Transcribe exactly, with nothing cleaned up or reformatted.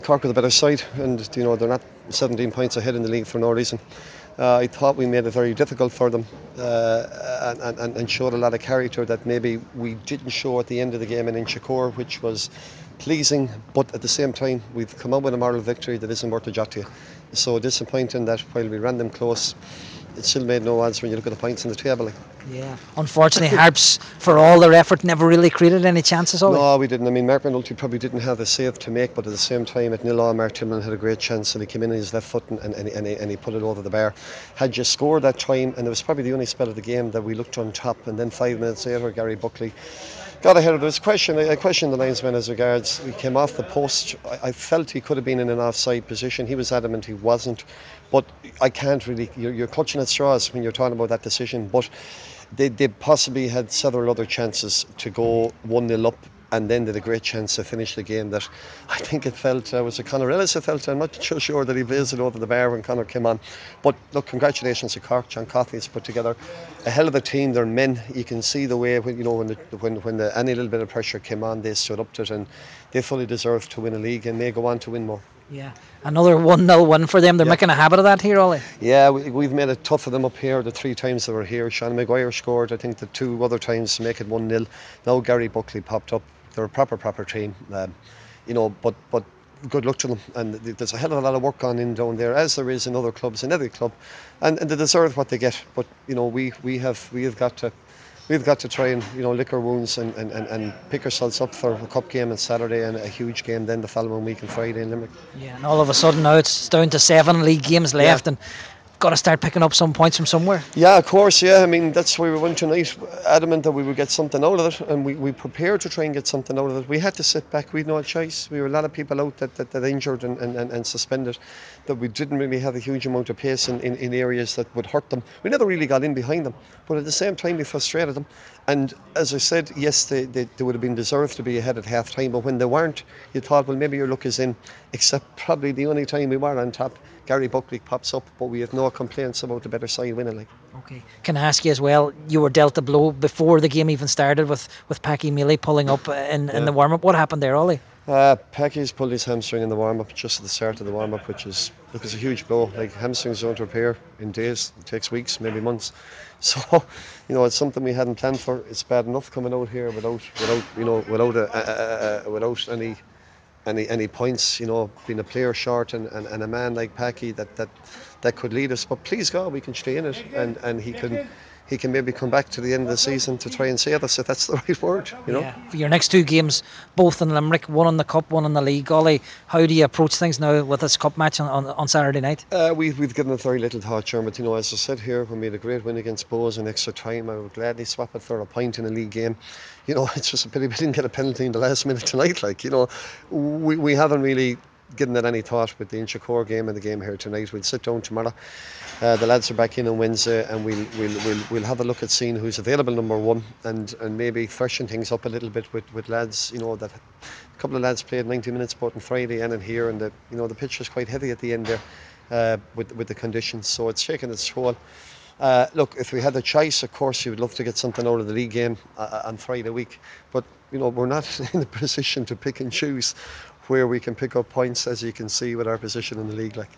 Cork are the better side, and you know they're not seventeen points ahead in the league for no reason. Uh, I thought we made it very difficult for them uh, and, and, and showed a lot of character that maybe we didn't show at the end of the game in Inchicore, which was pleasing, but at the same time we've come out with a moral victory that isn't worth a jot to you. So disappointing that while we ran them close, it still made no odds when you look at the points on the table. Like. Yeah, unfortunately, Harps, for all their effort, never really created any chances, Ollie. No, we didn't. I mean, Mark McNulty probably didn't have a save to make, but at the same time, at nil all, Mark Tillman had a great chance and he came in on his left foot and, and, and, he, and, he, and he put it over the bar. Had you scored that time, and it was probably the only spell of the game that we looked on top, and then five minutes later, Gary Buckley got ahead of this question. I questioned the linesman as regards. He came off the post. I, I felt he could have been in an offside position. He was adamant he wasn't. But I can't really. You're, you're clutching at straws when you're talking about that decision. But they, they possibly had several other chances to go one nil up, and then did a great chance to finish the game that I think it felt uh, was it Conor Ellis it felt. I'm not so sure that he blazed it over the bar when Conor came on. But look, congratulations to Cork. John Coffey's put together a hell of a team. They're men. You can see the way when you know when the, when when the, any little bit of pressure came on, they stood up to it, and they fully deserve to win a league and may go on to win more. Yeah, another one nil win for them. They're Yeah. making a habit of that here, Ollie. Yeah, we, we've made it tough for them up here. The three times they were here, Sean Maguire scored. I think the two other times to make it one nil. Now Gary Buckley popped up. They're a proper, proper team. Um, you know, but but good luck to them. And there's a hell of a lot of work gone in down there, as there is in other clubs, in every club, and, and they deserve what they get. But you know, we we have we have got to. We've got to try and you know lick our wounds and, and, and, and pick ourselves up for a cup game on Saturday and a huge game then the following week on Friday in Limerick. Yeah, and all of a sudden now it's down to seven league games left, Yeah. and got to start picking up some points from somewhere. Yeah, of course, yeah. I mean, that's why we went tonight, adamant that we would get something out of it, and we, we prepared to try and get something out of it. We had to sit back, we had no choice. We were a lot of people out that, that, that injured and, and, and, and suspended, that we didn't really have a huge amount of pace in, in, in areas that would hurt them. We never really got in behind them, but at the same time we frustrated them. And as I said, yes, they, they, they would have been deserved to be ahead at half time, but when they weren't, you thought, well, maybe your luck is in, except probably the only time we were on top. Gary Buckley pops up, but we have no complaints about the better side winning. Like. Okay. Can I ask you as well, you were dealt a blow before the game even started with, with Packy Mealy pulling up in, Yeah. in the warm-up. What happened there, Ollie? Uh, Packy's pulled his hamstring in the warm-up, just at the start of the warm-up, which is, look, it's a huge blow. Like, hamstrings don't repair in days, it takes weeks, maybe months. So, you know, it's something we hadn't planned for. It's bad enough coming out here without, without, you know, without a, a, a, a without any. Any any points, you know, being a player short and, and, and a man like Packy that, that that could lead us. But please God, we can stay in it, and, and he can he can maybe come back to the end of the season to try and save us, if that's the right word, you know. Yeah. For your next two games, both in Limerick, one in the Cup, one in the League, Ollie, how do you approach things now with this Cup match on, on, on Saturday night? Uh, we've, we've given it very little thought, Sean, but you know, as I said here, when we had a great win against Bows in extra time, I would gladly swap it for a point in a league game. You know, it's just a pity we didn't get a penalty in the last minute tonight. Like, you know, we, we haven't really given it any thought with the Inchicore game and the game here tonight. We'll sit down tomorrow. Uh, the lads are back in on Wednesday, and we'll we'll we'll we'll have a look at seeing who's available, number one, and and maybe freshen things up a little bit with, with lads. You know, that a couple of lads played ninety minutes both on Friday and in here, and the you know the pitch was quite heavy at the end there, uh, with with the conditions. So it's shaking its toll. Uh, look, if we had the choice, of course, you would love to get something out of the league game uh, on Friday week. But, you know, we're not in a position to pick and choose where we can pick up points, as you can see with our position in the league. Like.